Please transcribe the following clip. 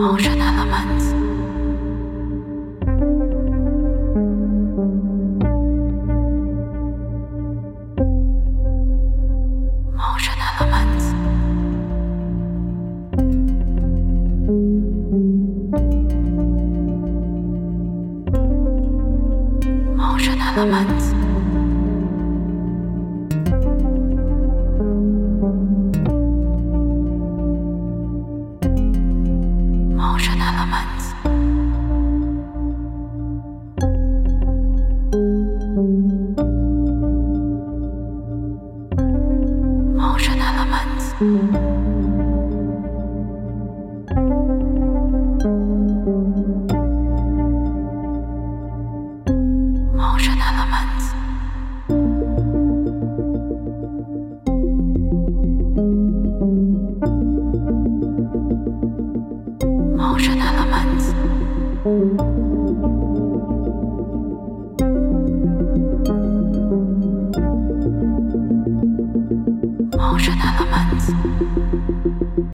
Elements. Motion elements. Motion elements. Motion elements. Motion elements. Motion elements. Motion elements. Motion elements.